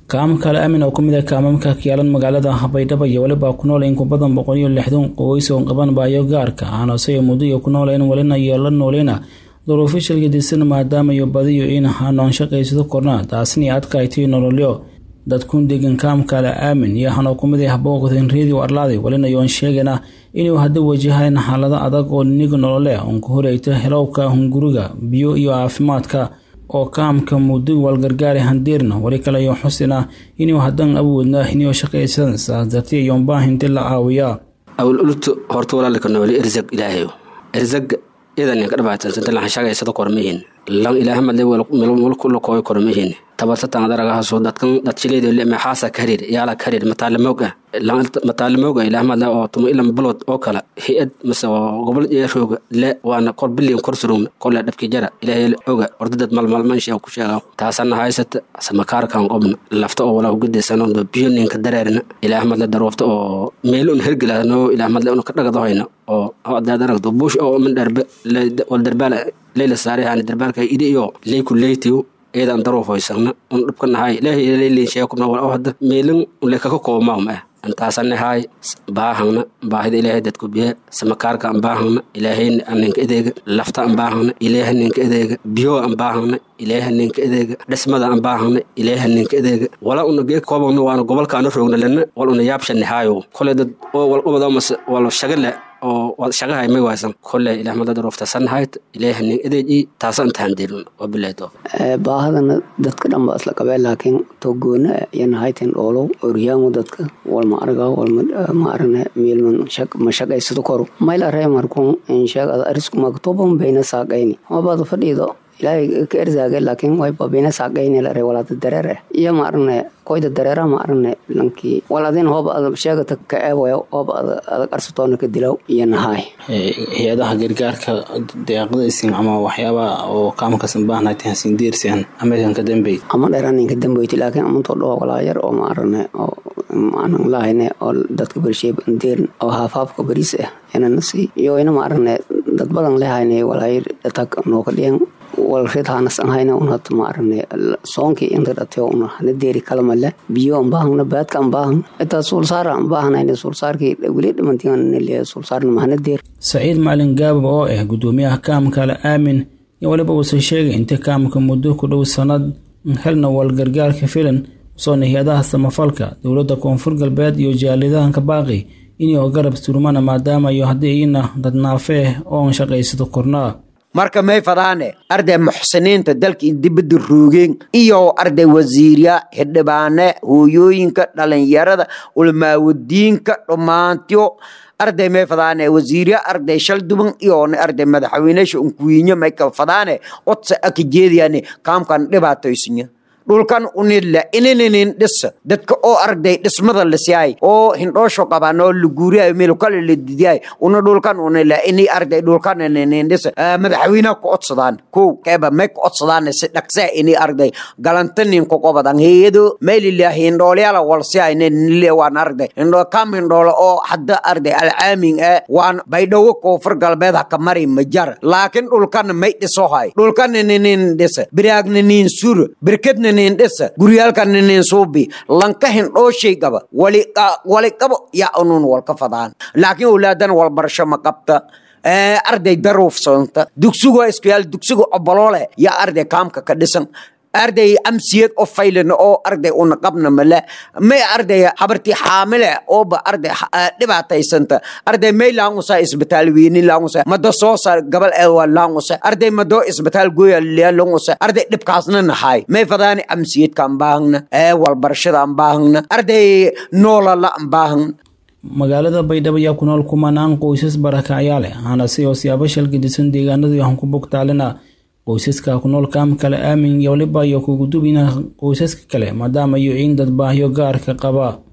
kaam kale aamin oo kamid ah kaamamka kiyaalan magaalada Baydhabo iyo waliba ku nool in ku badan 160 qoys oo qaban baayo gaarka ah oo muddo ku nool in walina iyo la noolina duruufo shilgadiisana maadaama iyo badiyo in hanon shaqeysado korna taasni adkaaytay nololyo dadku deegan kaam kale aamin iyo hano kumid ah booqdeen reedio arlaaday walina yoon sheegana inuu hadda wajahayn xaalada adag oo niga nolole oo ku horeeyta helowka hunguriga biyo iyo caafimaadka oo kaamka muddo wal gargaar handirna wali kale iyo xusina inuu hadan awoodna inuu shaqeysan saadati iyo baahinta la caawiya awal ultu horta wala ka nool irzaq ilaahay irzaq idan ka dhabaatan inta la shaqeysado kormeyn lan ilaahay ma leeyahay meel kullu kooy kormeyn tabasatan daraga soo dadkan dadchileedo ma xaasa karir yaala karir mataalmooga ilaahay ma oo tuma ilam balod oo kala hay'ad mase gobol yeerooga la waana kor billion korsurum kala dhabki jara ilaahay oga ordad malman shay ku sheega taasana haysata samakaarkan qobna lafta oo wala ugu deesano biyo ninka dareerna ilaahay ma daroofta oo meelun hergalaano ilaahay ma ka dhagado hayna oo hada daragdo buush oo min darbe wal darbala leela saarihan darbalka idiyo leeku leeytiyo eedan daroofaysan on dhibkanahay ilaahay leelin sheekuna wala hada meelun leeka ka koomama intaasana hay baahana baahida ilaahay dadku biya samakaarka baahana ilaahay aninka edeega lafta baahana ilaahay ninka edeega biyo baahana ilaahay ninka edeega dhismada baahana ilaahay ninka edeega wala unageey koobana waana gobolkaana roogna lana wala una yaabshan hayo kole dad oo wal ubada wala shaqale oo wad shaqahay ma waysan kole ilaahay madad roofta sanhayd ilaahay nin edeegi taasan taandeelun oo bileedo baahadana dadka dhanba isla qabay laakiin togoona yana hayteen oolo oriyaan dadka wal ma arga wal ma arne meelman ma shaqeysado kor mayla reemarkun in shaqada arisku magtooban bayna saaqayni oo baad fadhido ilaahay ka erzaagay laakiin way bayna saaqayni la reewalada dareere iyo ma arne koyda dareera ma arne lanki waladin hoob sheegata ka eewayo hoob adag arsatoona ka dilaw iyo nahay hay'adaha gargaarka deeqdaysin ama waxyaaba oo kaamka sanbaahna tahsin diirsan American ka dambeey ama dheeraan ka dambeey laakiin amanto dhoo wala yar oo ma arne oo maanan lahayn oo dadka bulshada indeer oo haafaafka bariis ah inaan si iyo ina ma arne dad badan leeyahay wala yar dadka noo ka dhiyaan wal reedana sanayna una tumaarne soonki inta dadka una hadeeri kalmale biyo baahna baadka baahan inta sulsaar baahna in sulsaarki wali dhimantiin in sulsaarna ma hadeer Saciid Maalin Gaab oo ah gudoomiyaha kaamka la aamin iyo waliba uu sheegay inta kaamka muddo ku dhow sanad helna wal gargaarka filan soo nihiyadaha samafalka dawladda koonfur galbeed iyo jaalidahan ka baaqi inuu garab surmana maadaama iyo hadiyina dad naafee oo shaqeysado kornaa marka may fadaane arday muxsiniinta dalka dibadda roogeen iyo arday wasiiriya xildhibaane hooyooyinka dhalinyarada ulmaawdiinka dhamaantiyo arday may fadaane wasiiriya arday shal duban iyo arday madaxweynaha unkuwiinyo may ka fadaane odsa akajeediyane kaamkan dhibaataysinya dhulkan unilla ineenin dhis dadka oo arday dhismada la siiyay oo hindhoosho qabano luguuriya meel kale la didiyay una dhulkan unilla inii arday dhulkan ineenin dhis madaxweynaha ku codsadaan ko kaba may ku codsadaan si dhaqsa inii arday galantanin ku qobadan heedo meel ilaahi hindhooliyala wal siiyay inii waan arday indho kam hindhoolo oo hadda arday alaamin waan baydhawo koonfur galbeed ka mari majar laakiin dhulkan may dhiso hay dhulkan ineenin dhis biraagnin sur birkadna nindesa guriyalkan nin suubi lanka hindhooshay gaba wali qabo ya unun wal ka fadaan laakiin ulaadan wal barsho ma qabta arday daruuf soonta dugsigo iskiyaal dugsigo obolole ya arday kaamka ka dhisan arday amsiyad oo faylan oo arday una qabna mala may arday habarti xaamile oo ba arday dhibaataysanta arday may laangusa isbitaal weyn laangusa mado soo sar gabal ee laangusa arday mado isbitaal gooya laangusa arday dhibkaasna nahay may fadaani amsiyad kan baahna wal barashada baahna arday noolala baahna magaalada Baydhabo ayaa ku nool kumanaan qoysas barakacayaal ah si oo siyaabo shilgadisan deegaanada aan ku bogtaalina qoysaska ku nool kaamka la aamin iyo waliba iyo ku gudubina qoysaska kale maadaama iyo in dad baahiyo gaarka qaba